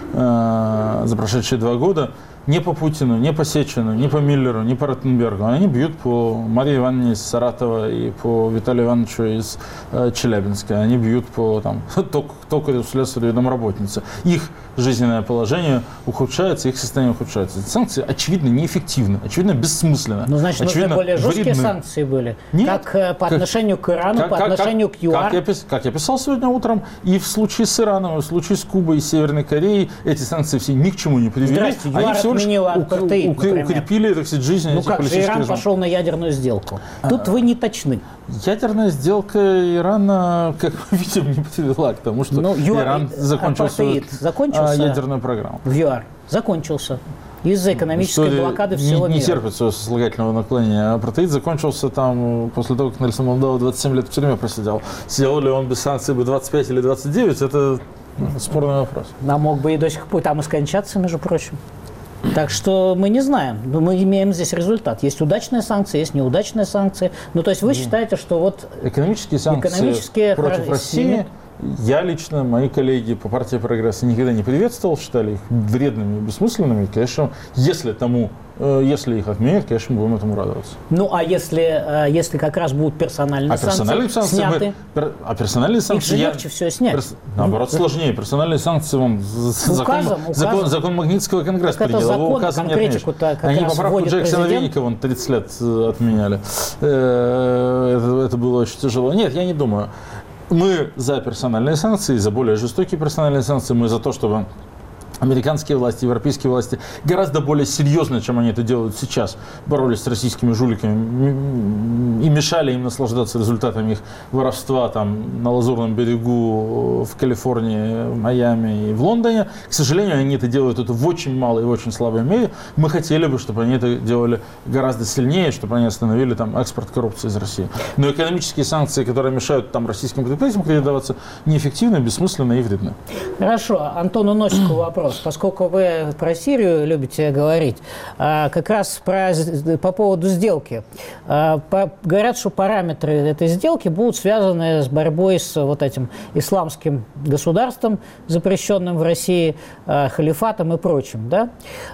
2 года, не по Путину, не по Сечину, не по Миллеру, не по Ротенбергу. Они бьют по Марии Ивановне из Саратова и по Виталию Ивановичу из Челябинска. Они бьют по токарю, слесарю и домработнице. Их жизненное положение ухудшается, их состояние ухудшается. Эти санкции, очевидно, неэффективны, очевидно, бессмысленны. Ну, значит, нужны более жесткие вредны. Санкции были? Нет. Как по отношению к Ирану, по отношению к ЮАР? Как я писал сегодня утром, и в случае с Ираном, и в случае с Кубой и Северной Кореей, эти санкции все ни к чему не привели. Здрасте, ЮАР отменил апартеид, укрепили, так сказать, жизнь этих как же Иран режимов. пошел на ядерную сделку? Тут вы не точны. Ядерная сделка Ирана, как мы видим, не привела к тому, что Иран закончил свою ядерную программу. В ЮАР закончился. Из-за экономической блокады всего мира. Не терпит своего сослагательного наклонения. Апартеид закончился там после того, как Нельсон Мандела 27 лет в тюрьме просидел. Сидел ли он без санкций бы 25 или 29, это спорный вопрос. А мог бы и до сих пор там и скончаться, между прочим. Так что мы не знаем. Мы имеем здесь результат. Есть удачные санкции, есть неудачные санкции. Ну, то есть вы считаете, что вот экономические санкции против России, я лично, мои коллеги по партии «Прогресс» никогда не приветствовал, считали их вредными и бессмысленными. Конечно, если их отменят, конечно, мы будем этому радоваться. Ну, а если как раз будут персональные санкции сняты? Персональные санкции... Их же легче все снять. Наоборот, сложнее. Персональные санкции... Закон Магнитского конгресса принял, его указом не отменишь. Они поправку Джексона Веника 30 лет отменяли. Это было очень тяжело. Нет, я не думаю. Мы за персональные санкции, за более жестокие персональные санкции. Мы за то, чтобы американские власти, европейские власти гораздо более серьезно, чем они это делают сейчас, боролись с российскими жуликами и мешали им наслаждаться результатами их воровства там, на Лазурном берегу, в Калифорнии, в Майами и в Лондоне. К сожалению, они это делают в очень малой и очень слабой мере. Мы хотели бы, чтобы они это делали гораздо сильнее, чтобы они остановили там, экспорт коррупции из России. Но экономические санкции, которые мешают там, российским предприятиям кредитоваться, неэффективны, бессмысленны и вредны. Хорошо. Антону Носикову вопрос. Поскольку вы про Сирию любите говорить, как раз по поводу сделки. Говорят, что параметры этой сделки будут связаны с борьбой с вот этим исламским государством, запрещенным в России, халифатом и прочим. Да?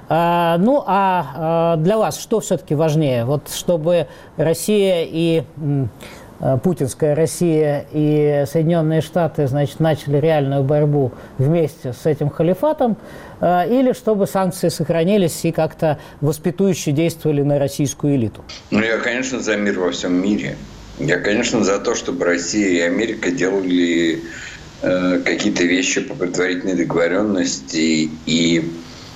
Ну, а для вас что все-таки важнее? Вот чтобы Россия и... путинская Россия и Соединенные Штаты, значит, начали реальную борьбу вместе с этим халифатом, или чтобы санкции сохранились и как-то воспитующе действовали на российскую элиту? Ну, я, конечно, за мир во всем мире. Я, конечно, за то, чтобы Россия и Америка делали какие-то вещи по предварительной договоренности и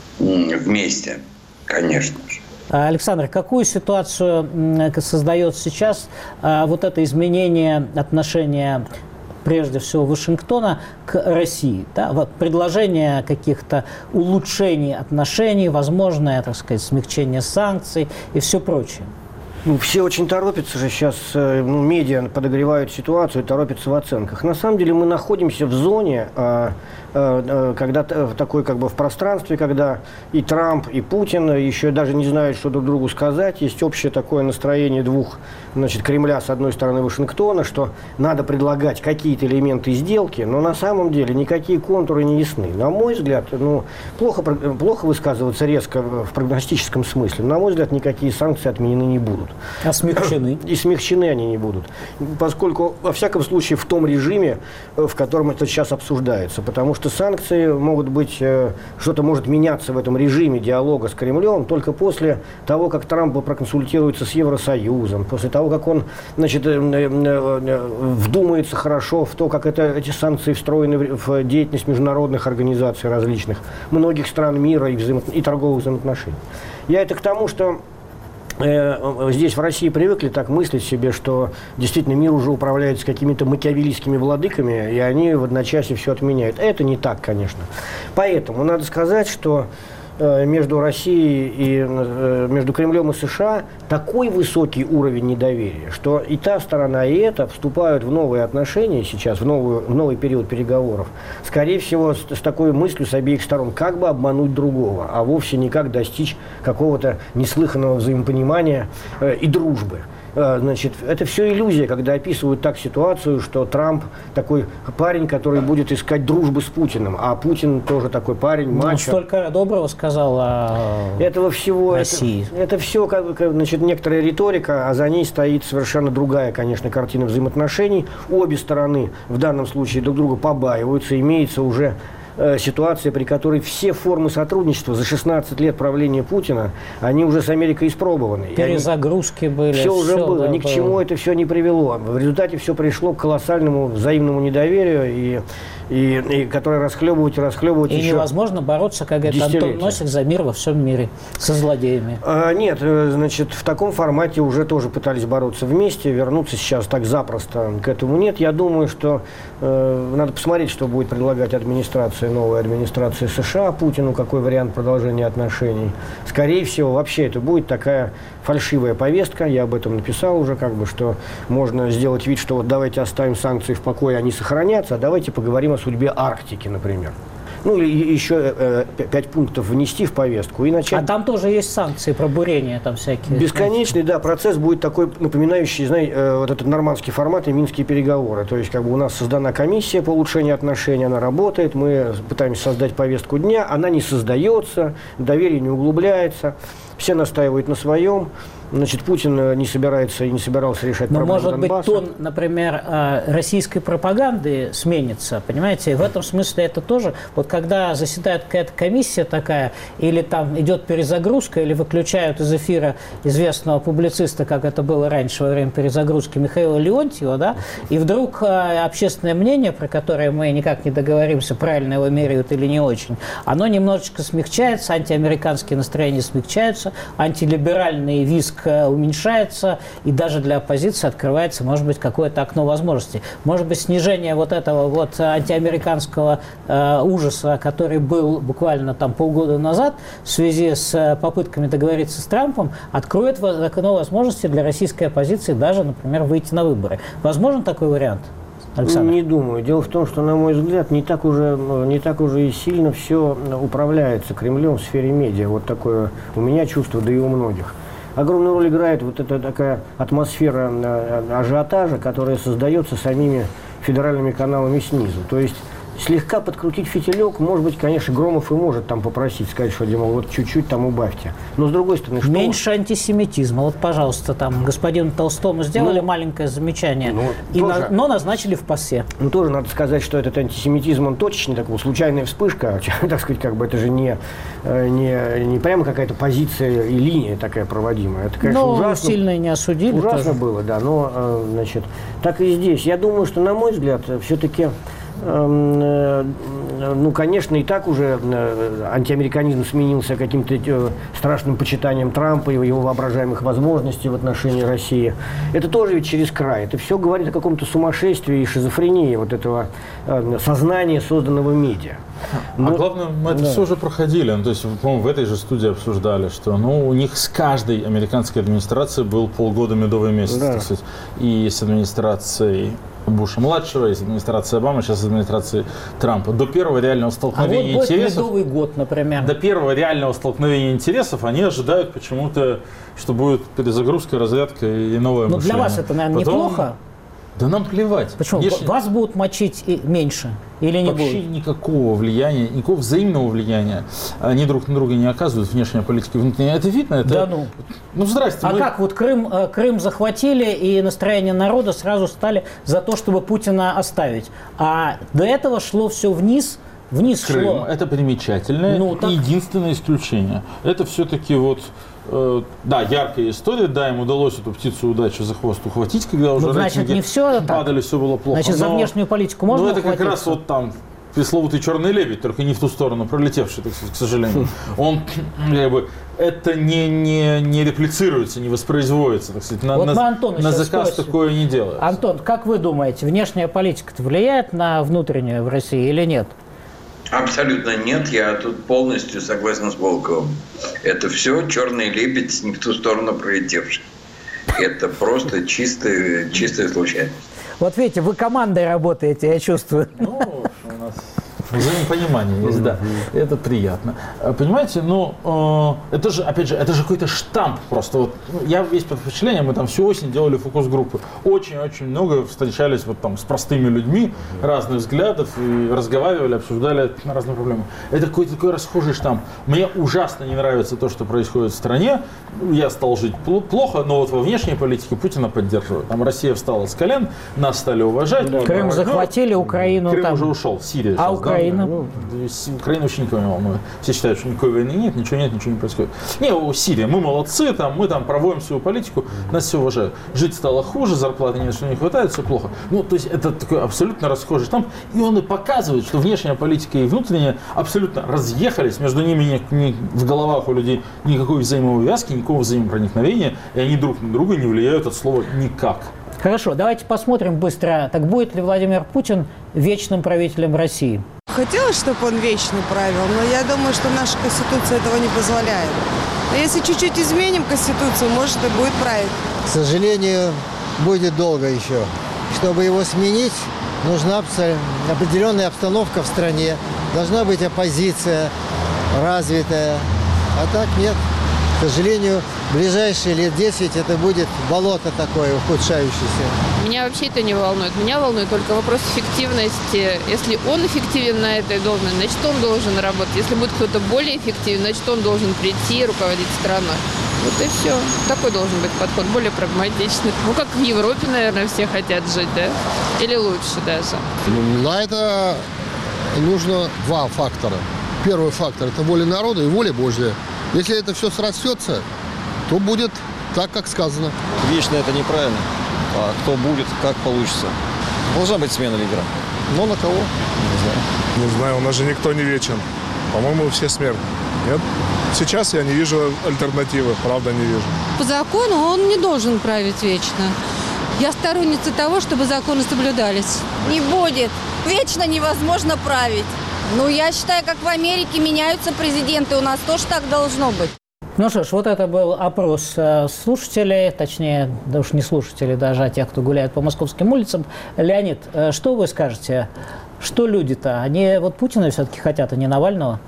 вместе, конечно же. Александр, какую ситуацию создает сейчас вот это изменение отношения, прежде всего, Вашингтона к России? Да? Вот предложение каких-то улучшений отношений, возможное, так сказать, смягчение санкций и все прочее. Ну, все очень торопятся же сейчас, медиа подогревают ситуацию, торопятся в оценках. На самом деле мы находимся в зоне, когда в такой как бы в пространстве, когда и Трамп, и Путин еще даже не знают, что друг другу сказать. Есть общее такое настроение двух, значит, Кремля, с одной стороны Вашингтона, что надо предлагать какие-то элементы сделки, но на самом деле никакие контуры не ясны. На мой взгляд, плохо высказываться резко в прогностическом смысле. На мой взгляд, никакие санкции отменены не будут. будут. А смягчены? И смягчены они не будут. Поскольку, во всяком случае, в том режиме, в котором это сейчас обсуждается. Потому что санкции могут быть, что-то может меняться в этом режиме диалога с Кремлем только после того, как Трамп проконсультируется с Евросоюзом, после того, как он, значит, вдумается хорошо в то, как эти санкции встроены в деятельность международных организаций различных, многих стран мира и торговых взаимоотношений. Я это к тому, что здесь в России привыкли так мыслить себе, что действительно мир уже управляется какими-то макиавеллийскими владыками, и они в одночасье все отменяют. Это не так, конечно. Поэтому надо сказать, что между Россией и между Кремлем и США такой высокий уровень недоверия, что и та сторона, и эта вступают в новые отношения сейчас, в новый период переговоров, скорее всего, с такой мыслью с обеих сторон, как бы обмануть другого, а вовсе не как достичь какого-то неслыханного взаимопонимания и дружбы. Значит, это все иллюзия, когда описывают так ситуацию, что Трамп такой парень, который будет искать дружбы с Путиным, а Путин тоже такой парень, мачо. Он столько доброго сказал о этого всего, России. Это все, значит, некоторая риторика, а за ней стоит совершенно другая, конечно, картина взаимоотношений. Обе стороны в данном случае друг друга побаиваются, имеется уже ситуация, при которой все формы сотрудничества за 16 лет правления Путина, они уже с Америкой испробованы. Перезагрузки были. Все уже было, да, ни к чему это все не привело. В результате все пришло к колоссальному взаимному недоверию, и которое расхлебывать и еще невозможно бороться, как говорит Антон Носик, за мир во всем мире со злодеями. Нет, значит, в таком формате уже тоже пытались бороться вместе, вернуться сейчас так запросто к этому нет. Я думаю, что надо посмотреть, что будет предлагать новая администрация США Путину, какой вариант продолжения отношений. Скорее всего, вообще это будет такая фальшивая повестка, я об этом написал уже, что можно сделать вид, что вот давайте оставим санкции в покое, они сохранятся, а давайте поговорим о судьбе Арктики, например. Ну, или еще 5 пунктов внести в повестку и начать... А там тоже есть санкции, пробурения там всякие. Бесконечный, да, процесс будет такой, напоминающий, знаете, вот этот нормандский формат и минские переговоры. То есть, у нас создана комиссия по улучшению отношений, она работает, мы пытаемся создать повестку дня, она не создается, доверие не углубляется, все настаивают на своем. Значит, Путин не собирается и не собирался решать проблему Донбасса. Может быть, тон, например, российской пропаганды сменится, понимаете? В этом смысле это тоже, вот когда заседает какая-то комиссия такая, или там идет перезагрузка, или выключают из эфира известного публициста, как это было раньше во время перезагрузки, Михаила Леонтьева, да, и вдруг общественное мнение, про которое мы никак не договоримся, правильно его меряют или не очень, оно немножечко смягчается, антиамериканские настроения смягчаются, антилиберальный визг уменьшается, и даже для оппозиции открывается, может быть, какое-то окно возможностей. Может быть, снижение вот этого вот антиамериканского ужаса, который был буквально там полгода назад в связи с попытками договориться с Трампом, откроет окно возможностей для российской оппозиции даже, например, выйти на выборы. Возможен такой вариант? Александр? Не думаю. Дело в том, что, на мой взгляд, не так уже и сильно все управляется Кремлем в сфере медиа. Вот такое у меня чувство, да и у многих. Огромную роль играет вот эта такая атмосфера ажиотажа, которая создается самими федеральными каналами снизу. То есть слегка подкрутить фитилек, может быть, конечно, Громов и может там попросить, сказать, что, Дима, вот чуть-чуть там убавьте. Но с другой стороны, что... Меньше антисемитизма. Вот, пожалуйста, там господину Толстому сделали маленькое замечание, но назначили в ПАСЕ. Ну, тоже надо сказать, что этот антисемитизм, он точечный, такой, случайная вспышка, так сказать, это же не прямо какая-то позиция и линия такая проводимая. Это, конечно, ужасно. Сильно и не осудили. Ужасно тоже было, да, но, значит, так и здесь. Я думаю, что, на мой взгляд, все-таки... Ну, конечно, и так уже антиамериканизм сменился каким-то страшным почитанием Трампа и его воображаемых возможностей в отношении России. Это тоже ведь через край. Это все говорит о каком-то сумасшествии и шизофрении вот этого сознания, созданного медиа. А главное, мы это все уже проходили. То есть, по-моему, в этой же студии обсуждали, что у них с каждой американской администрацией был полгода медовый месяц. Да. Так сказать. И с администрацией Буша-младшего, из администрации Обамы, сейчас из администрации Трампа. До первого реального столкновения интересов... медовый год, например. До первого реального столкновения интересов они ожидают почему-то, что будет перезагрузка, разрядка и новое мышление. Но для вас это, наверное, неплохо? Да нам плевать. Почему? Вас будут мочить и меньше или не вообще будут? никакого влияния, никакого взаимного влияния они друг на друга не оказывают, внешняя политика и внутренняя. Это видно? Это... Да ну. Ну, здрасте. А как? Вот Крым захватили, и настроение народа сразу стали за то, чтобы Путина оставить. А до этого шло все вниз. Вниз Крым шло. – это примечательное и единственное исключение. Это все-таки вот, да, яркая история, да, им удалось эту птицу удачи за хвост ухватить, когда уже значит, не все падали, все было плохо. Значит, за внешнюю политику можно это как ухватиться? раз вот там пресловутый черный лебедь, только не в ту сторону пролетевший, так сказать, к сожалению. Он, как бы, это не реплицируется, не воспроизводится, так сказать. На заказ такое не делается. Антон, как вы думаете, внешняя политика-то влияет на внутреннюю в России или нет? Абсолютно нет. Я тут полностью согласен с Волковым. Это все черный лебедь, не в ту сторону пролетевший. Это просто чистая случайность. Вот видите, вы командой работаете, я чувствую. Ну, у нас взаимопонимание есть, да. Это приятно. Понимаете, ну, это же, опять же, это же какой-то штамп просто. Вот, я весь под впечатлением, мы там всю осень делали фокус-группы. Очень-очень много встречались вот там с простыми людьми разных взглядов и разговаривали, обсуждали разные проблемы. Это какой-то такой расхожий штамп. Мне ужасно не нравится то, что происходит в стране. Я стал жить плохо, но вот во внешней политике Путина поддерживают. Там Россия встала с колен, нас стали уважать. Крым захватили, Украину Крым там... уже ушел, Сирия. А Украина? Украина вообще никого не волнует. Все считают, что никакой войны нет, ничего не происходит. Не, Сирия, мы молодцы, мы там проводим свою политику, нас все уважают. Жить стало хуже, зарплаты ни на что не хватает, все плохо. Ну, то есть это такой абсолютно расхожий штамп, и он и показывает, что внешняя политика и внутренняя абсолютно разъехались, между ними в головах у людей никакой взаимоувязки, никакого взаимопроникновения, и они друг на друга не влияют от слова никак. Хорошо, давайте посмотрим быстро, так будет ли Владимир Путин вечным правителем России? Хотелось, чтобы он вечно правил, но я думаю, что наша Конституция этого не позволяет. А если чуть-чуть изменим Конституцию, может, и будет править. К сожалению, будет долго еще. Чтобы его сменить, нужна определенная обстановка в стране. Должна быть оппозиция развитая. А так нет. К сожалению, в ближайшие лет 10 это будет болото такое ухудшающееся. Меня вообще это не волнует. Меня волнует только вопрос эффективности. Если он эффективен на этой должности, значит, он должен работать. Если будет кто-то более эффективен, значит, он должен прийти и руководить страной. Вот и все. Такой должен быть подход, более прагматичный. Ну, как в Европе, наверное, все хотят жить, да? Или лучше даже. На это нужно два фактора. Первый фактор – это воля народа и воля Божья. Если это все срастется, то будет так, как сказано. Вечно это неправильно. А кто будет, как получится. Должна быть смена лидера. Но на кого? Не знаю. Не знаю, у нас же никто не вечен. По-моему, все смертны. Нет? Сейчас я не вижу альтернативы, правда не вижу. По закону он не должен править вечно. Я сторонница того, чтобы законы соблюдались. Не будет. Вечно невозможно править. Ну, я считаю, как в Америке меняются президенты, у нас тоже так должно быть. Ну что ж, вот это был опрос слушателей, точнее, да уж не слушателей даже, а тех, кто гуляет по московским улицам. Леонид, что вы скажете? Что люди-то? Они вот Путина все-таки хотят, а не Навального?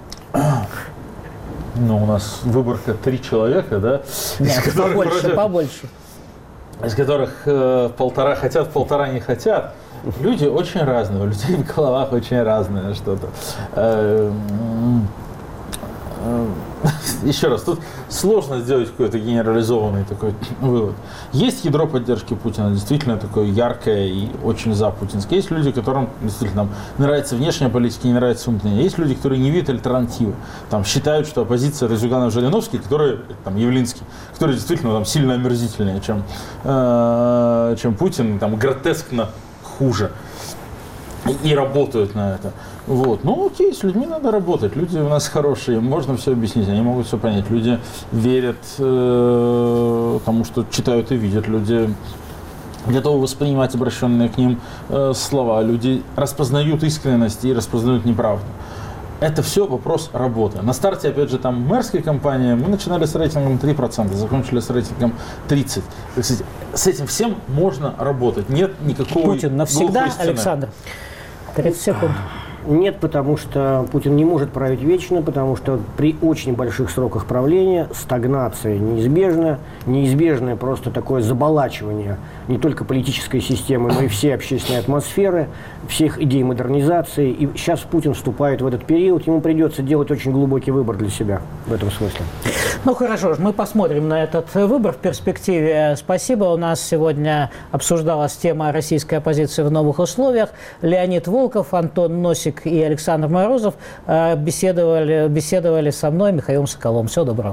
Ну, у нас выборка 3 человека, да? Нет, побольше. Из которых полтора хотят, полтора не хотят. Люди очень разные, у людей в головах очень разное что-то. Еще раз, тут сложно сделать какой-то генерализованный такой вывод. Есть ядро поддержки Путина, действительно такое яркое и очень за путинское. Есть люди, которым действительно там, нравится внешняя политика, не нравится внутренняя. Есть люди, которые не видят альтернативы. Там, считают, что оппозиция Зюганов-Жириновский, который, там, Явлинский, который действительно там, сильно омерзительнее, чем Путин, там, гротескно хуже. И работают на это. Вот. Ну окей, с людьми надо работать. Люди у нас хорошие, можно все объяснить, они могут все понять. Люди верят тому, что читают и видят. Люди готовы воспринимать обращенные к ним слова. Люди распознают искренность и распознают неправду. Это все вопрос работы. На старте, опять же, там мэрской кампании мы начинали с рейтингом 3%, закончили с рейтингом 30%. С этим всем можно работать. Нет никакого Путин навсегда, Александр. 30 секунд. Нет, потому что Путин не может править вечно, потому что при очень больших сроках правления стагнация неизбежна, неизбежное просто такое заболачивание не только политической системы, но и всей общественной атмосферы, всех идей модернизации. И сейчас Путин вступает в этот период, ему придется делать очень глубокий выбор для себя в этом смысле. Ну хорошо, мы посмотрим на этот выбор в перспективе. Спасибо. У нас сегодня обсуждалась тема российской оппозиции в новых условиях. Леонид Волков, Антон Носик и Александр Морозов беседовали со мной, Михаилом Соколовым. Всего доброго.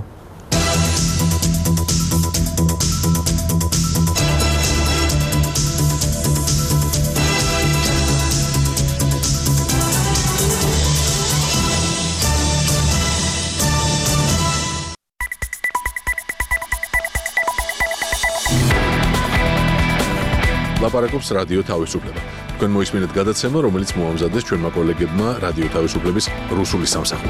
ლაპარაკობს რადიო თავისუფლება. თქვენ მოისმინეთ გადაცემა, რომელიც მოამზადეს ჩვენმა კოლეგებმა რადიო თავისუფლების რუსული სამსახური.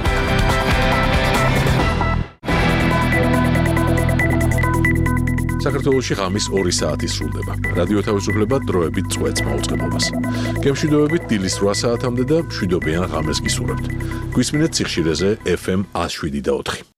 საქართველოში ღამის 2 საათი სრულდება. რადიო თავისუფლება დროებით წვეთს მაუწყებლობას. გემშვიდობებით დილის 8 საათამდე და მშვიდობიან ღამეს გისურვებთ. გვისმინეთ სიხშირეზე FM 107.4.